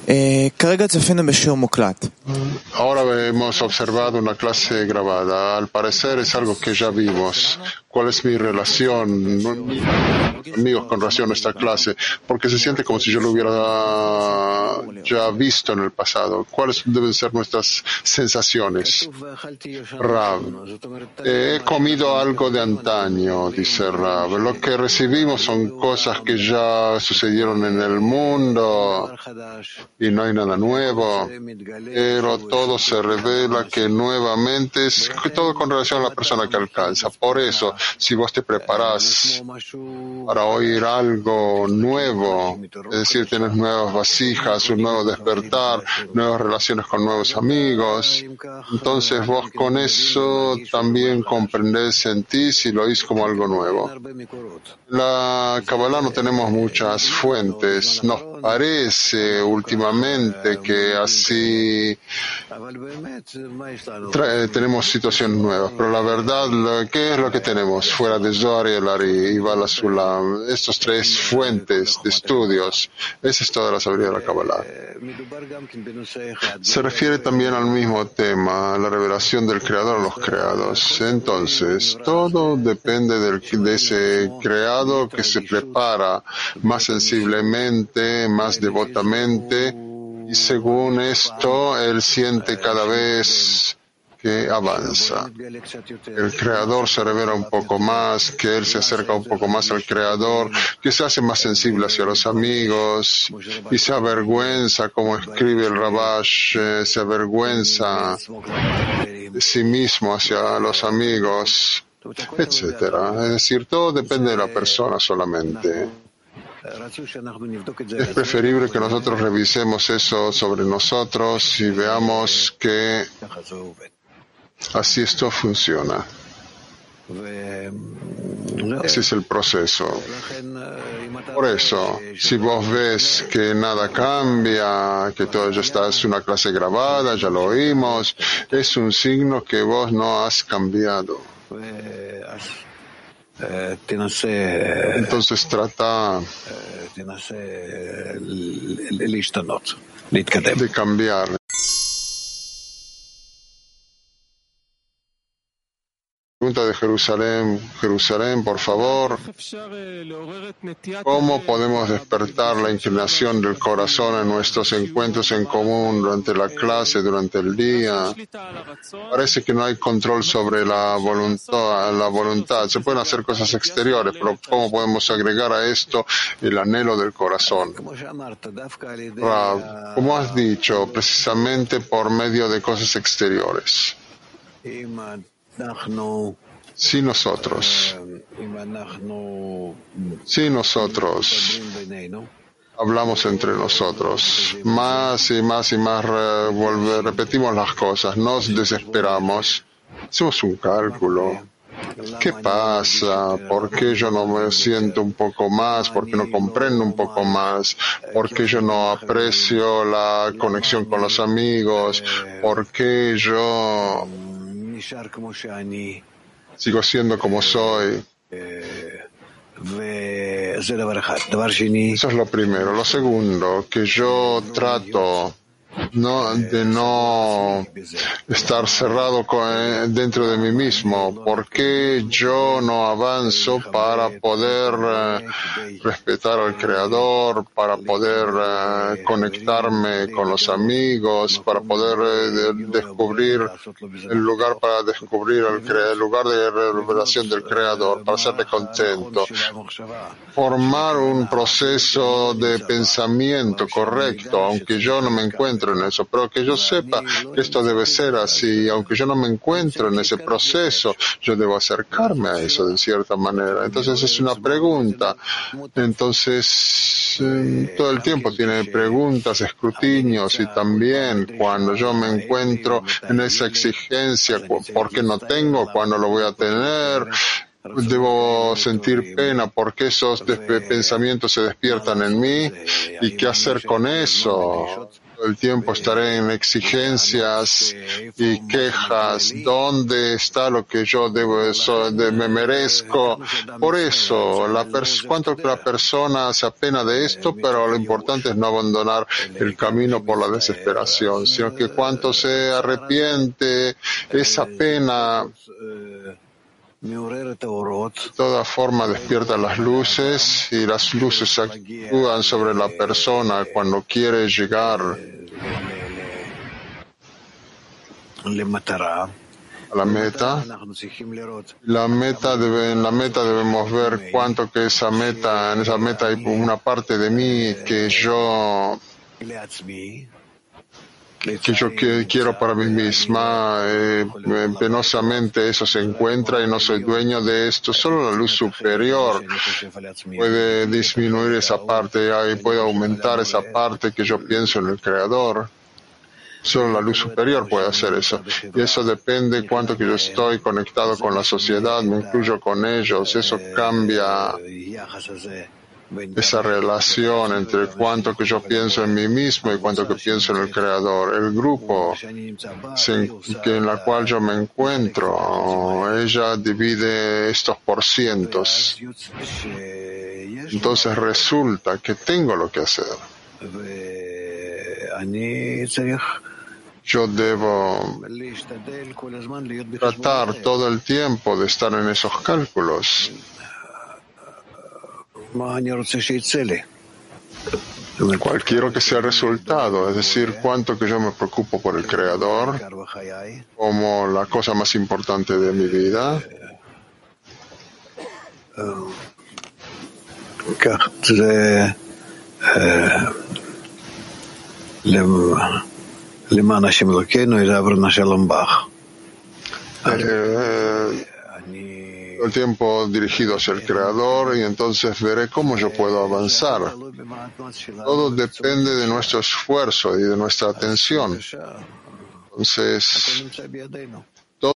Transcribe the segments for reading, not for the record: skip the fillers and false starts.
Ahora hemos observado una clase grabada. Al parecer es algo que ya vimos. ¿Cuál es mi relación, amigos, con relación a esta clase? Porque se siente como si yo lo hubiera ya visto en el pasado. ¿Cuáles deben ser nuestras sensaciones? Rav, he comido algo de antaño, dice Rav. Lo que recibimos son cosas que ya sucedieron en el mundo y no hay nada nuevo, pero todo se revela que nuevamente es todo con relación a la persona que alcanza. Por eso, si vos te preparás para oír algo nuevo, es decir, tienes nuevas vasijas, un nuevo despertar, nuevas relaciones con nuevos amigos, entonces vos con eso también comprendés, sentís y lo oís como algo nuevo. La Kabbalah no tenemos muchas fuentes, nos parece últimamente que así tenemos situaciones nuevas, pero la verdad, ¿qué es lo que tenemos fuera de Zohar y el Ari y Bala Sulam? Estos tres fuentes de estudios, esa es toda la sabiduría de la Kabbalah. Se refiere también al mismo tema, la revelación del Creador a los creados. Entonces, todo depende de ese creado que se prepara más sensiblemente, más devotamente, y según esto, él siente cada vez que avanza. El Creador se revela un poco más, que él se acerca un poco más al Creador, que se hace más sensible hacia los amigos y se avergüenza, como escribe el Rabash, se avergüenza de sí mismo hacia los amigos, etcétera. Es decir, todo depende de la persona solamente. Es preferible que nosotros revisemos eso sobre nosotros y veamos que así esto funciona. Ese es el proceso. Por eso, si vos ves que nada cambia, que todo ya está, es una clase grabada, ya lo oímos, es un signo que vos no has cambiado. Entonces trata de cambiar. Pregunta de Jerusalén, por favor. ¿Cómo podemos despertar la inclinación del corazón en nuestros encuentros en común durante la clase, durante el día? Parece que no hay control sobre la voluntad. Se pueden hacer cosas exteriores, pero ¿cómo podemos agregar a esto el anhelo del corazón? Como has dicho, precisamente por medio de cosas exteriores. Si nosotros hablamos entre nosotros, más y más y más repetimos las cosas, nos desesperamos, hacemos un cálculo. ¿Qué pasa? ¿Por qué yo no me siento un poco más? ¿Por qué no comprendo un poco más? ¿Por qué yo no aprecio la conexión con los amigos? ¿Por qué yo sigo siendo como soy? Eso es lo primero. Lo segundo, que yo trato de no estar cerrado dentro de mí mismo. ¿Por qué yo no avanzo para poder respetar al Creador, para poder conectarme con los amigos, para poder descubrir el lugar para descubrir el lugar de revelación del Creador, para serle contento? Formar un proceso de pensamiento correcto, aunque yo no me encuentro en eso, pero que yo sepa que esto debe ser así, aunque yo no me encuentro en ese proceso, yo debo acercarme a eso de cierta manera. Entonces es una pregunta. Entonces todo el tiempo tiene preguntas, escrutinios, y también cuando yo me encuentro en esa exigencia, ¿por qué no tengo? ¿Cuándo lo voy a tener? Debo sentir pena porque esos pensamientos se despiertan en mí, y qué hacer con eso. el tiempo estaré en exigencias y quejas. ¿Dónde está lo que yo me merezco? Por eso, cuánto que la persona se apena de esto, pero lo importante es no abandonar el camino por la desesperación, sino que cuánto se arrepiente, esa pena de toda forma despierta las luces y las luces actúan sobre la persona cuando quiere llegar a la meta. En la meta debemos ver cuánto que en esa meta hay una parte de mí que yo quiero para mí misma. Penosamente eso se encuentra y no soy dueño de esto. Solo la luz superior puede disminuir esa parte y puede aumentar esa parte que yo pienso en el Creador. Solo la luz superior puede hacer eso. Y eso depende de cuánto que yo estoy conectado con la sociedad, me incluyo con ellos. Eso cambia esa relación entre cuánto que yo pienso en mí mismo y cuánto que pienso en el Creador. El grupo en la cual yo me encuentro, ella divide estos por cientos. Entonces resulta que tengo lo que hacer. Yo debo tratar todo el tiempo de estar en esos cálculos. ¿Cuál quiero que sea el resultado? Es decir, cuánto que yo me preocupo por el Creador como la cosa más importante de mi vida. El tiempo dirigido hacia el Creador y entonces veré cómo yo puedo avanzar. Todo depende de nuestro esfuerzo y de nuestra atención. Entonces, todo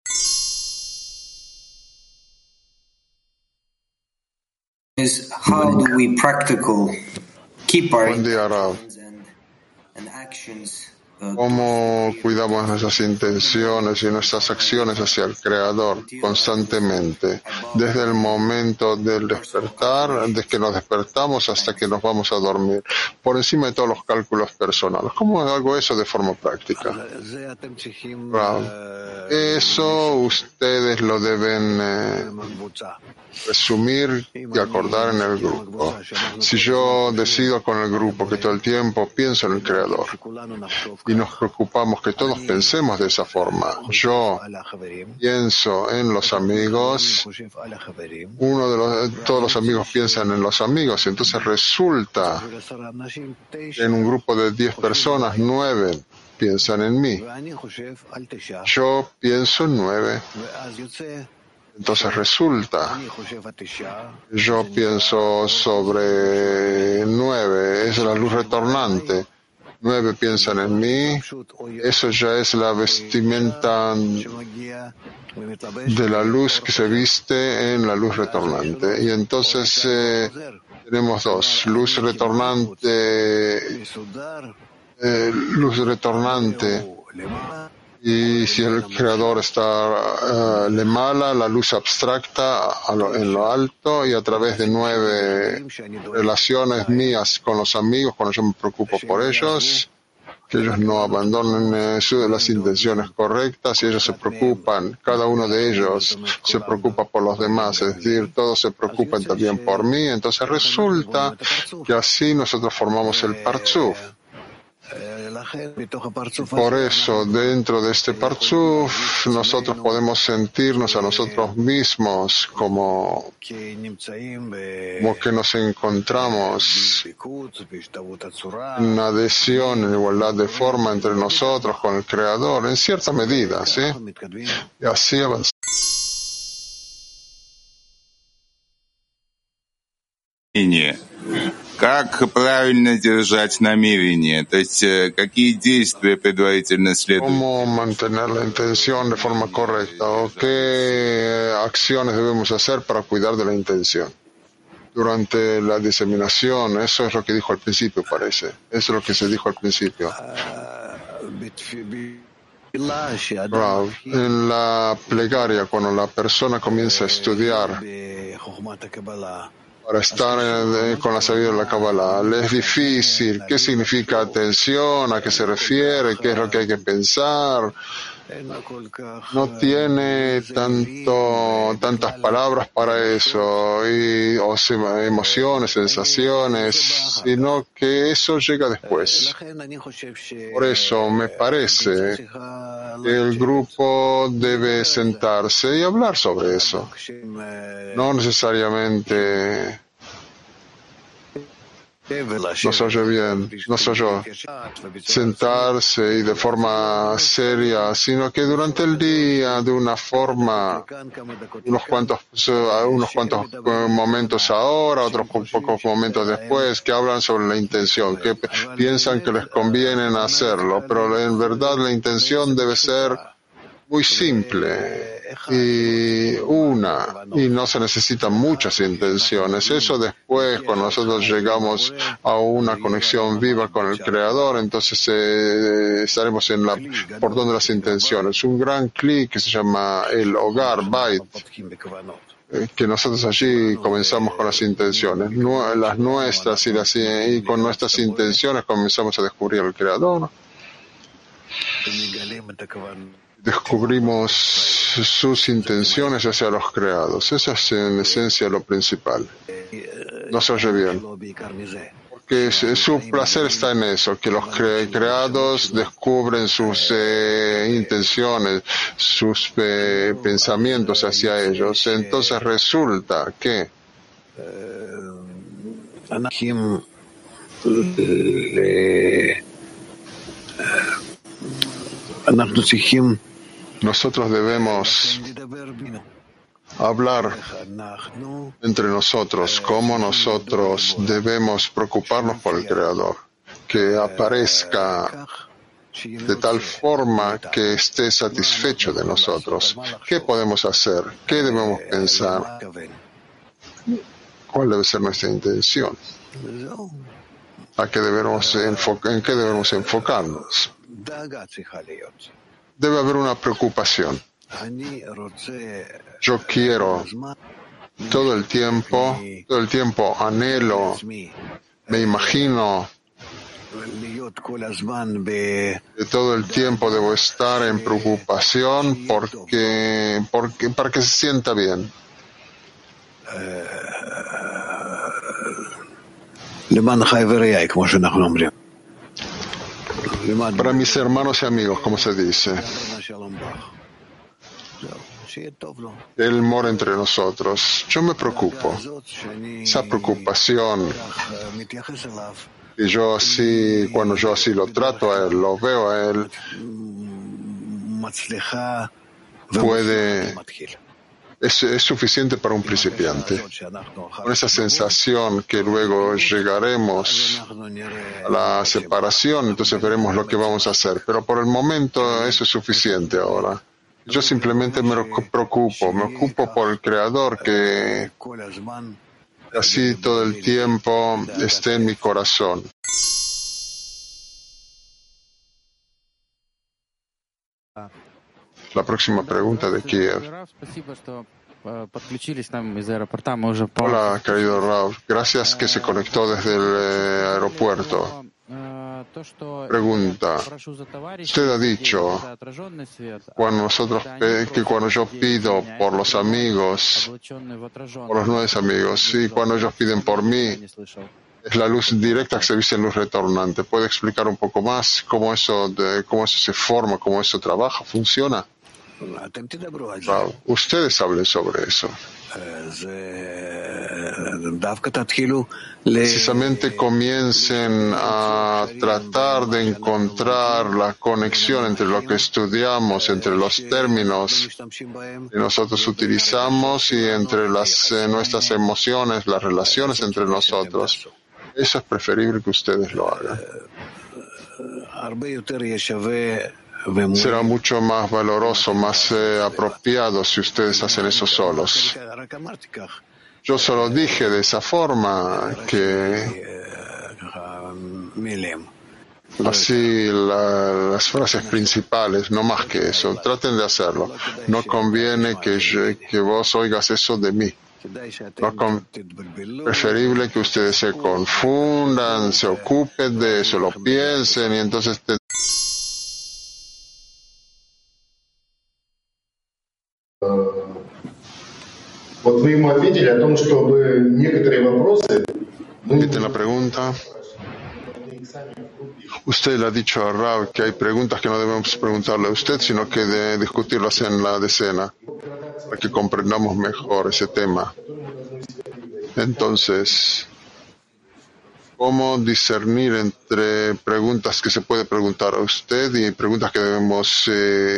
is how do we keep our intentions and actions cómo cuidamos nuestras intenciones y nuestras acciones hacia el Creador constantemente, desde el momento del despertar, desde que nos despertamos hasta que nos vamos a dormir, por encima de todos los cálculos personales. ¿Cómo hago eso de forma práctica? Eso ustedes lo deben resumir y acordar en el grupo. Si yo decido con el grupo que todo el tiempo pienso en el Creador y nos preocupamos que todos pensemos de esa forma, yo pienso en los amigos, todos los amigos piensan en los amigos, y entonces resulta que en un grupo de 10 personas, 9 piensan en mí. Yo pienso en 9. Entonces resulta, yo pienso sobre 9, es la luz retornante. 9 piensan en mí, eso ya es la vestimenta de la luz que se viste en la luz retornante. Y entonces tenemos dos, luz retornante, y si el Creador está Lemala, la luz abstracta en lo alto, y a través de 9 relaciones mías con los amigos, cuando yo me preocupo por ellos, que ellos no abandonen las intenciones correctas, y ellos se preocupan, cada uno de ellos se preocupa por los demás, es decir, todos se preocupan también por mí. Entonces resulta que así nosotros formamos el Partzuf. Por eso, dentro de este Partzuf, nosotros podemos sentirnos a nosotros mismos como que nos encontramos en adhesión, en igualdad de forma entre nosotros con el Creador, en cierta medida, ¿sí? Y así avanzamos. Как правильно держать намерение? То есть, какие действия предварительно следует? ¿Cómo mantener la intención de forma correcta? ¿O qué acciones debemos hacer para cuidar de la intención? durante la diseminación. Eso es lo que dijo al principio, parece. Eso es lo que se dijo al principio. Rav, en la plegaria, cuando la persona comienza a estudiar para estar con la sabiduría de la Kabbalah, le es difícil. ¿Qué significa atención? ¿A qué se refiere? ¿Qué es lo que hay que pensar? No tiene tantas palabras para eso, emociones, sensaciones, sino que eso llega después. Por eso me parece que el grupo debe sentarse y hablar sobre eso. No necesariamente. No se oye bien, no se oyó. Sentarse y de forma seria, sino que durante el día, de una forma, unos cuantos momentos ahora, otros pocos momentos después, que hablan sobre la intención, que piensan que les conviene hacerlo, pero en verdad la intención debe ser muy simple y no se necesitan muchas intenciones. Eso después, cuando nosotros llegamos a una conexión viva con el Creador, entonces estaremos en la portón de las intenciones. Un gran clic que se llama el hogar, Bait, que nosotros allí comenzamos con las intenciones, las nuestras y con nuestras intenciones comenzamos a descubrir al Creador. Descubrimos sus intenciones hacia los creados. Esa es en esencia lo principal. No se oye bien. Porque su placer está en eso, que los creados descubren sus intenciones, sus pensamientos hacia ellos. Entonces resulta que nosotros debemos hablar entre nosotros, cómo nosotros debemos preocuparnos por el Creador, que aparezca de tal forma que esté satisfecho de nosotros. ¿Qué podemos hacer? ¿Qué debemos pensar? ¿Cuál debe ser nuestra intención? ¿En qué debemos enfocarnos? Debe haber una preocupación. Yo quiero todo el tiempo anhelo, me imagino que todo el tiempo debo estar en preocupación para que se sienta bien. Para mis hermanos y amigos, como se dice, Él mora entre nosotros. Yo me preocupo. Esa preocupación, y cuando yo así lo trato a Él, lo veo a Él, es suficiente para un principiante. Con esa sensación que luego llegaremos a la separación, entonces veremos lo que vamos a hacer. Pero por el momento eso es suficiente ahora. Yo simplemente me ocupo por el Creador, que así todo el tiempo esté en mi corazón. La próxima pregunta de Kiev. Hola, querido Rav. Gracias que se conectó desde el aeropuerto. Pregunta. Usted ha dicho que cuando yo pido por los amigos, por los nuevos amigos, y cuando ellos piden por mí, es la luz directa que se dice luz retornante. ¿Puede explicar un poco más cómo eso se forma, cómo eso trabaja, funciona? Ustedes hablen sobre eso. Precisamente comiencen a tratar de encontrar la conexión entre lo que estudiamos, entre los términos que nosotros utilizamos y entre nuestras emociones, las relaciones entre nosotros. Eso es preferible que ustedes lo hagan. Será mucho más valoroso, más apropiado si ustedes hacen eso solos. Yo solo dije de esa forma que así las frases principales, no más que eso. Traten de hacerlo. No conviene que vos oigas eso de mí. Preferible que ustedes se confundan, se ocupen de eso, lo piensen y entonces Вот вы ему ответили о том, чтобы некоторые вопросы... repiten la pregunta. Usted le ha dicho a Rav que hay preguntas que no debemos preguntarle a usted, sino que de discutirlas en la decena, para que comprendamos mejor ese tema. Entonces, ¿cómo discernir entre preguntas que se puede preguntar a usted y preguntas que debemos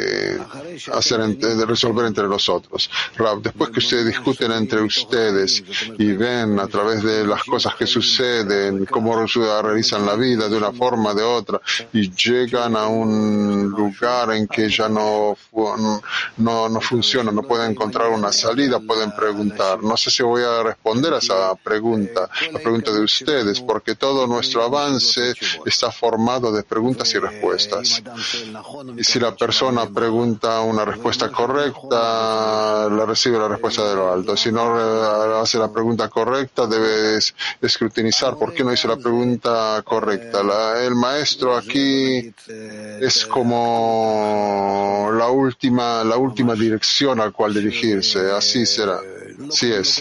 resolver entre nosotros? Rav, después que ustedes discuten entre ustedes y ven a través de las cosas que suceden, cómo realizan la vida de una forma o de otra, y llegan a un lugar en que ya no funciona, no pueden encontrar una salida, pueden preguntar. No sé si voy a responder a esa pregunta, la pregunta de ustedes, porque todo nuestro avance está formado de preguntas y respuestas. Y si la persona pregunta una respuesta correcta, recibe la respuesta de lo alto. Si no hace la pregunta correcta, debe escrutinizar por qué no hizo la pregunta correcta. El maestro aquí es como la última dirección al cual dirigirse. Así será. Sí es.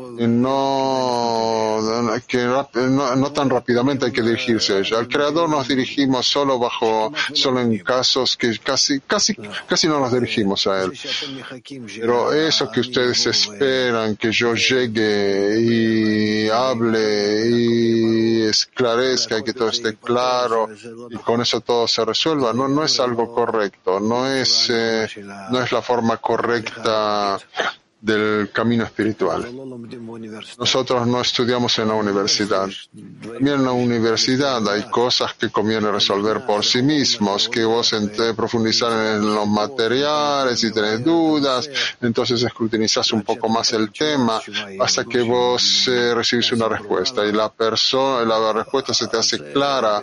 No tan rápidamente hay que dirigirse a ella. Al Creador nos dirigimos solo en casos que casi no nos dirigimos a Él. Pero eso que ustedes esperan que yo llegue y hable y esclarezca y que todo esté claro y con eso todo se resuelva, no es algo correcto, no es la forma correcta del camino espiritual. Nosotros no estudiamos en la universidad. También en la universidad hay cosas que conviene resolver por sí mismos, que vos profundizar en los materiales y tenés dudas, entonces escrutinizás un poco más el tema hasta que vos recibís una respuesta y la respuesta se te hace clara.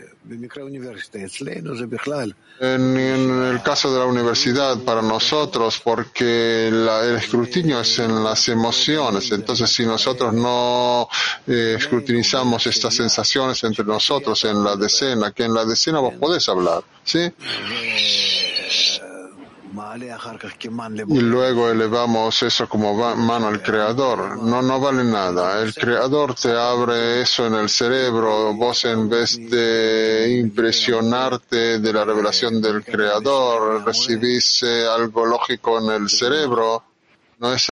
En el caso de la universidad, para nosotros, porque el escrutinio es en las emociones, entonces si nosotros no escrutinizamos estas sensaciones entre nosotros en la decena, que en la decena vos podés hablar, ¿sí? Y luego elevamos eso como mano al Creador. No vale nada. El Creador te abre eso en el cerebro. Vos, en vez de impresionarte de la revelación del Creador, recibís algo lógico en el cerebro. No es.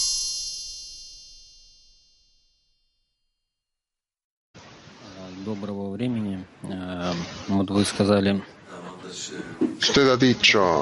Доброго времени. Вот вы сказали. Usted ha dicho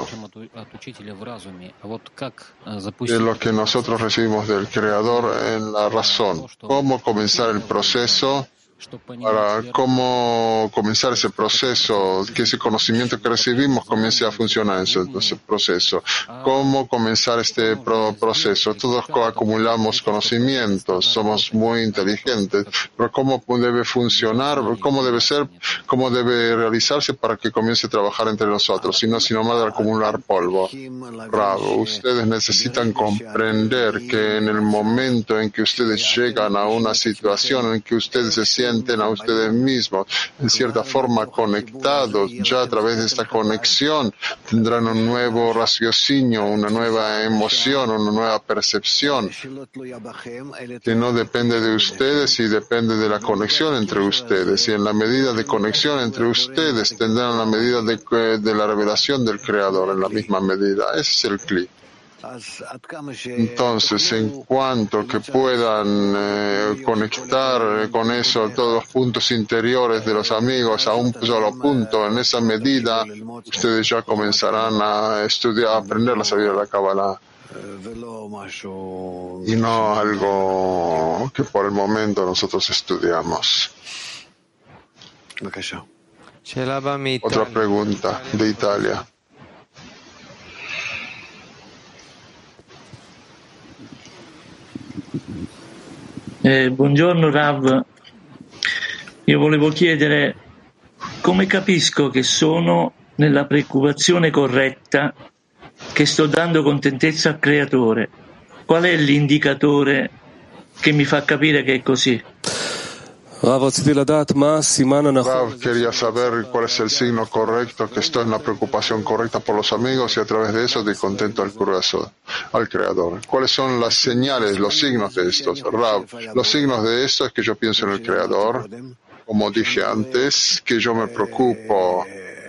de lo que nosotros recibimos del Creador en la razón. ¿Cómo comenzar el proceso? Para cómo comenzar ese proceso, que ese conocimiento que recibimos comience a funcionar en ese proceso. ¿Cómo comenzar este proceso? Todos acumulamos conocimientos, somos muy inteligentes, pero ¿cómo debe funcionar? ¿Cómo debe ser? ¿Cómo debe realizarse para que comience a trabajar entre nosotros? Sino más de acumular polvo. Bravo, ustedes necesitan comprender que en el momento en que ustedes llegan a una situación en que ustedes se sienten a ustedes mismos, en cierta forma conectados, ya a través de esta conexión tendrán un nuevo raciocinio, una nueva emoción, una nueva percepción, que no depende de ustedes y depende de la conexión entre ustedes. Y en la medida de conexión entre ustedes tendrán la medida de la revelación del Creador en la misma medida. Ese es el clic. Entonces, en cuanto que puedan conectar con eso todos los puntos interiores de los amigos a un solo punto, en esa medida ustedes ya comenzarán a estudiar, a aprender la sabiduría de la Kabbalah. Y no algo que por el momento nosotros estudiamos. Otra pregunta de Italia. Buongiorno Rav, io volevo chiedere come capisco che sono nella preoccupazione corretta, che sto dando contentezza al Creatore. Qual è l'indicatore che mi fa capire che è così? Rav, quería saber cuál es el signo correcto, que estoy en la preocupación correcta por los amigos y a través de eso estoy contento al corazón, al Creador. ¿Cuáles son las señales, los signos de estos? Rav, los signos de esto es que yo pienso en el Creador, como dije antes, que yo me preocupo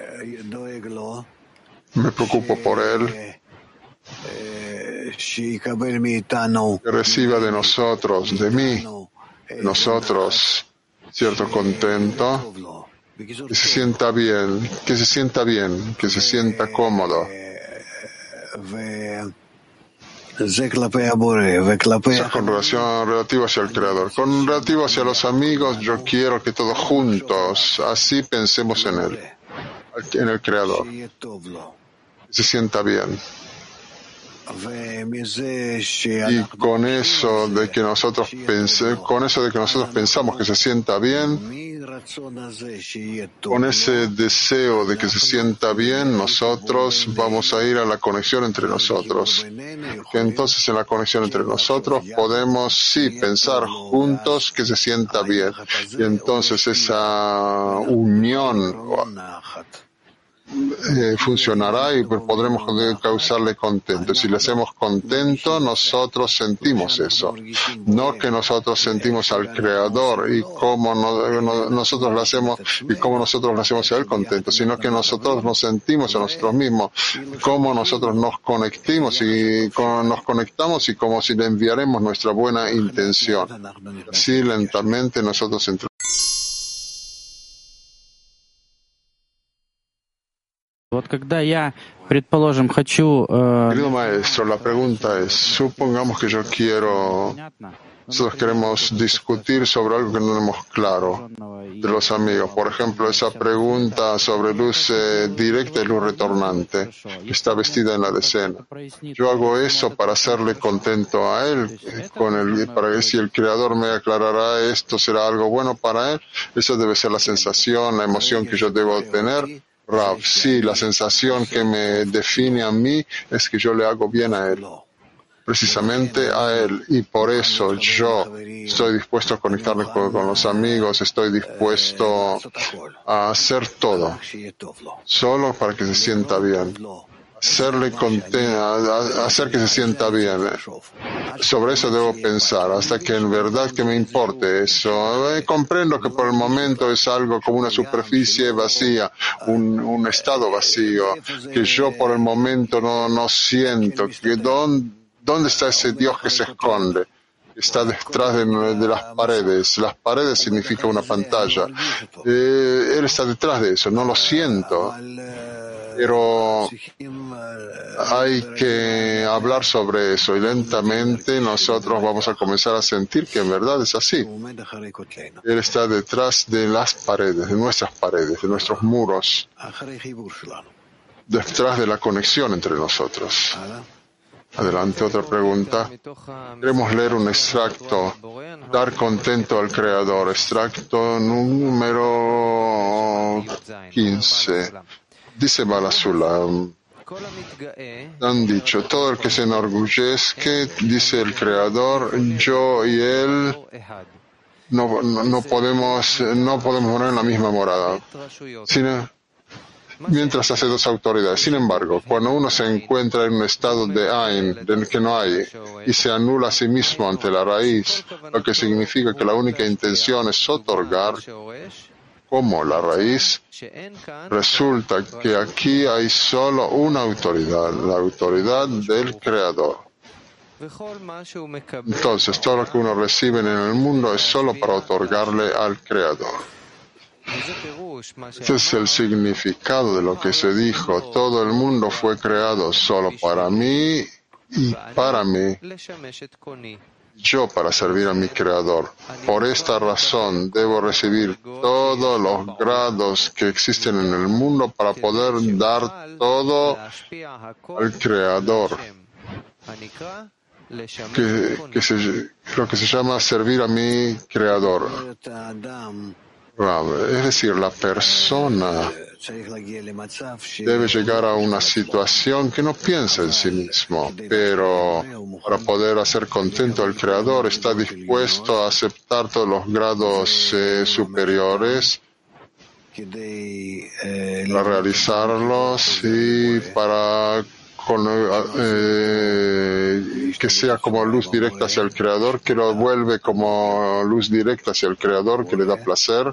por Él, que reciba de nosotros, de mí, de nosotros, cierto contento, que se sienta bien, que se sienta cómodo. Eso con relativo hacia el Creador. Con relativo hacia los amigos, yo quiero que todos juntos, así pensemos en Él, en el Creador, que se sienta bien. Y con eso de que nosotros pensamos que se sienta bien, con ese deseo de que se sienta bien, nosotros vamos a ir a la conexión entre nosotros. Que entonces en la conexión entre nosotros podemos sí pensar juntos que se sienta bien. Y entonces esa unión funcionará y podremos causarle contento. Si le hacemos contento, nosotros sentimos eso. No que nosotros sentimos al Creador y cómo nosotros lo hacemos y cómo nosotros lo hacemos a Él contento, sino que nosotros nos sentimos a nosotros mismos, cómo nosotros nos conectamos y como si le enviaremos nuestra buena intención. Así lentamente nosotros entramos. Querido maestro, la pregunta es, supongamos que nosotros queremos discutir sobre algo que no tenemos claro de los amigos. Por ejemplo, esa pregunta sobre luz directa y luz retornante, que está vestida en la decena. Yo hago eso para hacerle contento a él, para que si el Creador me aclarará esto, será algo bueno para él. Esa debe ser la sensación, la emoción que yo debo tener. Rav, sí, la sensación que me define a mí es que yo le hago bien a él, precisamente a él, y por eso yo estoy dispuesto a conectarme con los amigos, estoy dispuesto a hacer todo, solo para que se sienta bien. Hacer que se sienta bien. Sobre eso debo pensar, hasta que en verdad que me importe eso. Comprendo que por el momento es algo como una superficie vacía, un estado vacío, que yo por el momento no siento. ¿Dónde está ese Dios que se esconde? Está detrás de las paredes. Las paredes significa una pantalla. Él está detrás de eso, no lo siento. Pero hay que hablar sobre eso y lentamente nosotros vamos a comenzar a sentir que en verdad es así. Él está detrás de las paredes, de nuestras paredes, de nuestros muros, detrás de la conexión entre nosotros. Adelante, otra pregunta. Queremos leer un extracto, dar contento al Creador, extracto número 15. Dice Balasula, han dicho, todo el que se enorgullezca, dice el Creador, yo y él no podemos morar en la misma morada, mientras hace dos autoridades. Sin embargo, cuando uno se encuentra en un estado de Ain, del que no hay, y se anula a sí mismo ante la raíz, lo que significa que la única intención es otorgar, como la raíz, resulta que aquí hay solo una autoridad, la autoridad del Creador. Entonces, todo lo que uno recibe en el mundo es solo para otorgarle al Creador. Este es el significado de lo que se dijo. Todo el mundo fue creado solo para mí y para mí. Yo para servir a mi Creador. Por esta razón debo recibir todos los grados que existen en el mundo para poder dar todo al Creador. lo que se llama servir a mi Creador. Es decir, la persona debe llegar a una situación que no piensa en sí mismo, pero para poder hacer contento al Creador está dispuesto a aceptar todos los grados superiores para realizarlos y para que sea como luz directa hacia el Creador, que lo vuelve como luz directa hacia el Creador, que le da placer.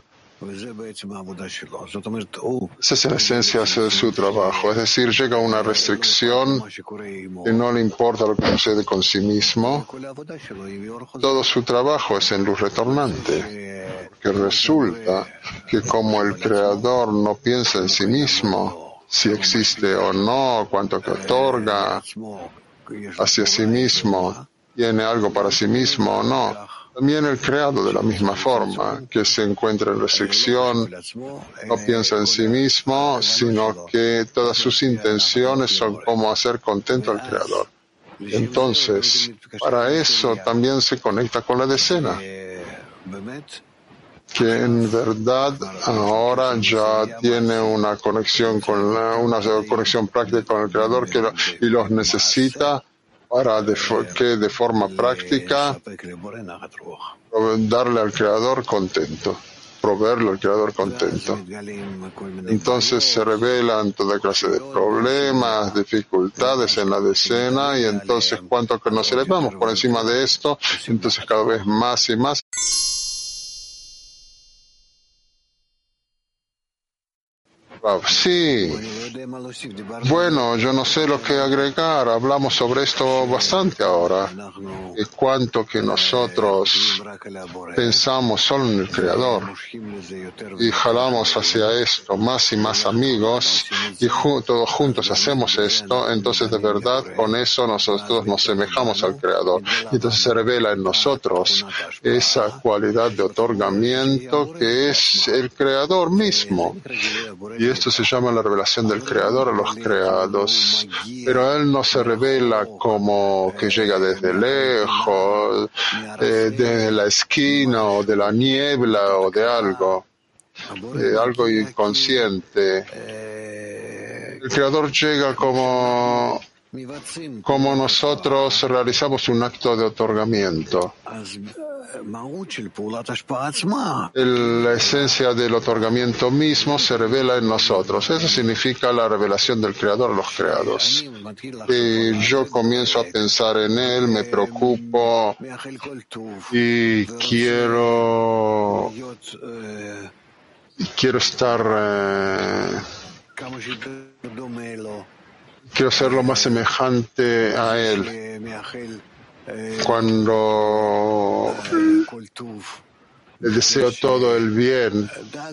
Esa es la esencia de su trabajo, es decir, llega a una restricción que no le importa lo que sucede con sí mismo. Todo su trabajo es en luz retornante, porque resulta que como el Creador no piensa en sí mismo, si existe o no, cuánto que otorga hacia sí mismo, tiene algo para sí mismo o no. También el creado de la misma forma, que se encuentra en restricción, no piensa en sí mismo, sino que todas sus intenciones son como hacer contento al Creador. Entonces, para eso también se conecta con la decena, que en verdad ahora ya tiene una conexión una conexión práctica con el Creador y los necesita para que de forma práctica darle al Creador contento, proveerle al Creador contento. Entonces se revelan toda clase de problemas, dificultades en la decena, y entonces cuanto que nos elevamos por encima de esto, entonces cada vez más y más. Sí, bueno, yo no sé lo que agregar, hablamos sobre esto bastante ahora, y cuánto que nosotros pensamos solo en el Creador y jalamos hacia esto más y más amigos y todos juntos hacemos esto, entonces de verdad con eso nosotros nos semejamos al Creador y entonces se revela en nosotros esa cualidad de otorgamiento que es el Creador mismo. Y esto se llama la revelación del Creador a los creados. Pero Él no se revela como que llega desde lejos, desde la esquina o de la niebla o de algo inconsciente. El Creador llega como nosotros realizamos un acto de otorgamiento. La esencia del otorgamiento mismo se revela en nosotros. Eso significa la revelación del Creador a los creados. Y yo comienzo a pensar en Él, me preocupo y quiero ser lo más semejante a Él. Cuando le deseo todo el bien,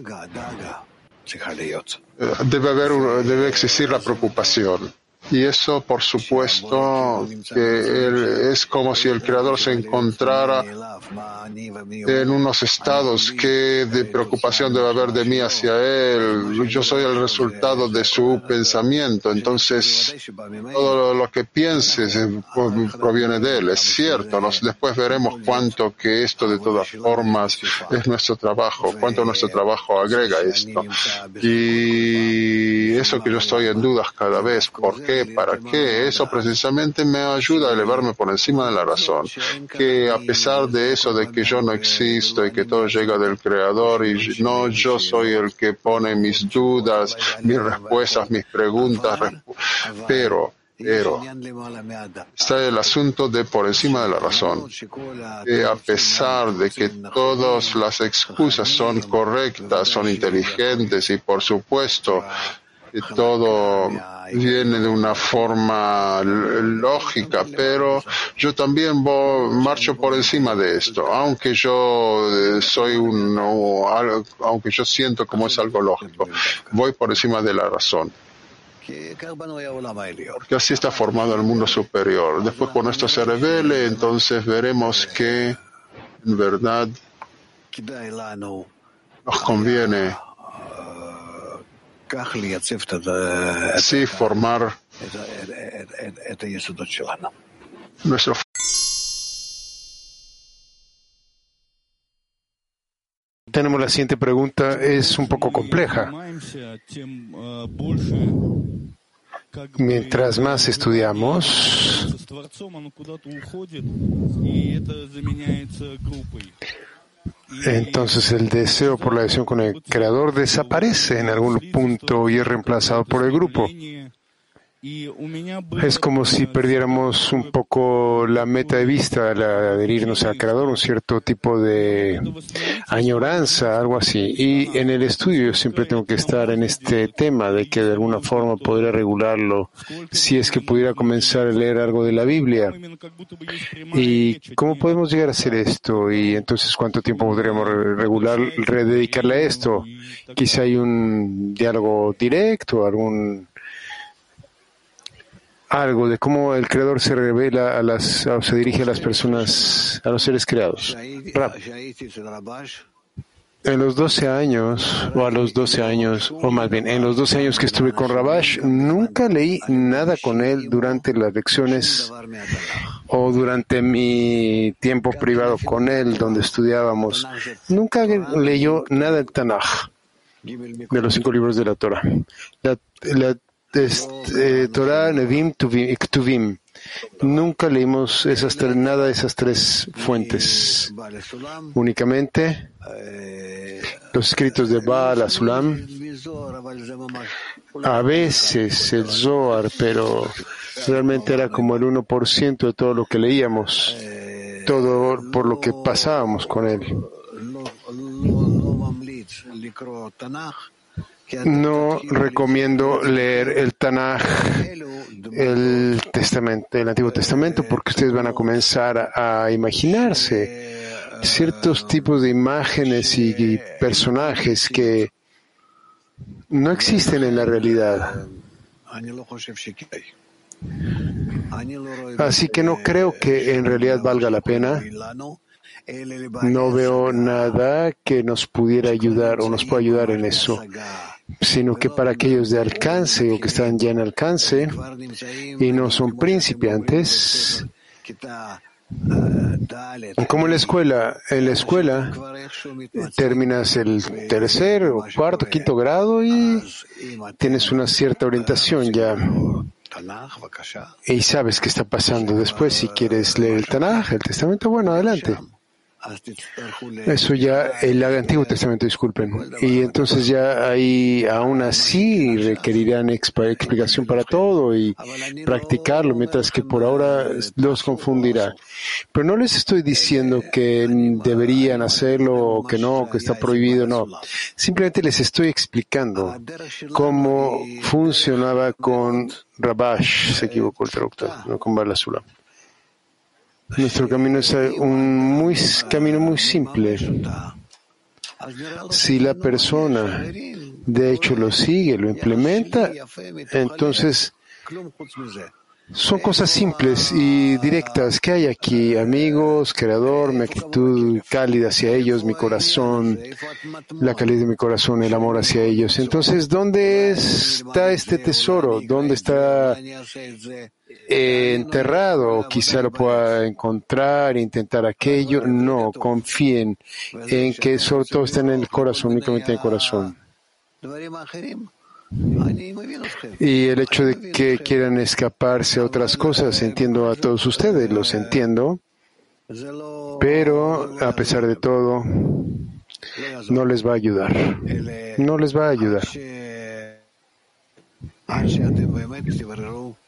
debe existir la preocupación. Y eso, por supuesto, que es como si el Creador se encontrara en unos estados que de preocupación debe haber de mí hacia Él. Yo soy el resultado de su pensamiento. Entonces, todo lo que pienses proviene de Él. Es cierto. Después veremos cuánto que esto, de todas formas, es nuestro trabajo, cuánto nuestro trabajo agrega esto. Y eso que yo estoy en dudas cada vez. ¿Por qué? ¿Para qué? Eso precisamente me ayuda a elevarme por encima de la razón. Que a pesar de eso, de que yo no existo y que todo llega del Creador y no yo soy el que pone mis dudas, mis respuestas, mis preguntas, pero está el asunto de por encima de la razón. Que a pesar de que todas las excusas son correctas, son inteligentes y por supuesto que todo viene de una forma lógica, pero yo también marcho por encima de esto, aunque yo aunque yo siento como es algo lógico, voy por encima de la razón. Porque así está formado el mundo superior. Después, cuando esto se revele, entonces veremos que en verdad nos conviene sí formar nuestro Tenemos la siguiente pregunta, es un poco compleja. Mientras más estudiamos, entonces el deseo por la adhesión con el Creador desaparece en algún punto y es reemplazado por el grupo. Es como si perdiéramos un poco la meta de vista al adherirnos al Creador, un cierto tipo de añoranza, algo así. Y en el estudio yo siempre tengo que estar en este tema de que de alguna forma podría regularlo si es que pudiera comenzar a leer algo de la Biblia. ¿Y cómo podemos llegar a hacer esto? Y entonces, ¿cuánto tiempo podríamos rededicarle a esto? Quizá hay un diálogo directo, algo de cómo el Creador se revela se dirige a las personas, a los seres creados. En los 12 años, o más bien, en los 12 años que estuve con Rabash, nunca leí nada con él durante las lecciones o durante mi tiempo privado con él, donde estudiábamos. Nunca leyó nada del Tanaj, de los 5 libros de la Torah. Torah, Nevim, Ktuvim. Nunca leímos nada de esas 3 fuentes. Únicamente los escritos de Baal, Asulam, a veces el Zohar, pero realmente era como el 1% de todo lo que leíamos, todo por lo que pasábamos con él. No recomiendo leer el Tanaj, el Antiguo Testamento, porque ustedes van a comenzar a imaginarse ciertos tipos de imágenes y personajes que no existen en la realidad. Así que no creo que en realidad valga la pena. No veo nada que nos pudiera ayudar o nos pueda ayudar en eso, sino que para aquellos de alcance o que están ya en alcance y no son principiantes, como en la escuela terminas el 3º, 4º, 5º grado y tienes una cierta orientación ya y sabes qué está pasando después. Si quieres leer el Tanaj, el Testamento, bueno, adelante. Eso ya, el Antiguo Testamento, disculpen. Y entonces ya ahí, aún así, requerirán explicación para todo y practicarlo, mientras que por ahora los confundirá. Pero no les estoy diciendo que deberían hacerlo o que no, que está prohibido, no. Simplemente les estoy explicando cómo funcionaba con Rabash, se equivocó el traductor, no con Baal Asulam. Nuestro camino es un camino muy simple. Si la persona, de hecho, lo sigue, lo implementa, entonces son cosas simples y directas. ¿Qué hay aquí? Amigos, Creador, mi actitud cálida hacia ellos, mi corazón, la calidad de mi corazón, el amor hacia ellos. Entonces, ¿dónde está este tesoro? ¿Dónde está enterrado? Quizá lo pueda encontrar, intentar aquello. No, confíen en que sobre todo está en el corazón, únicamente en el corazón. Y el hecho de que quieran escaparse a otras cosas, entiendo a todos ustedes, los entiendo, pero a pesar de todo, no les va a ayudar. No les va a ayudar.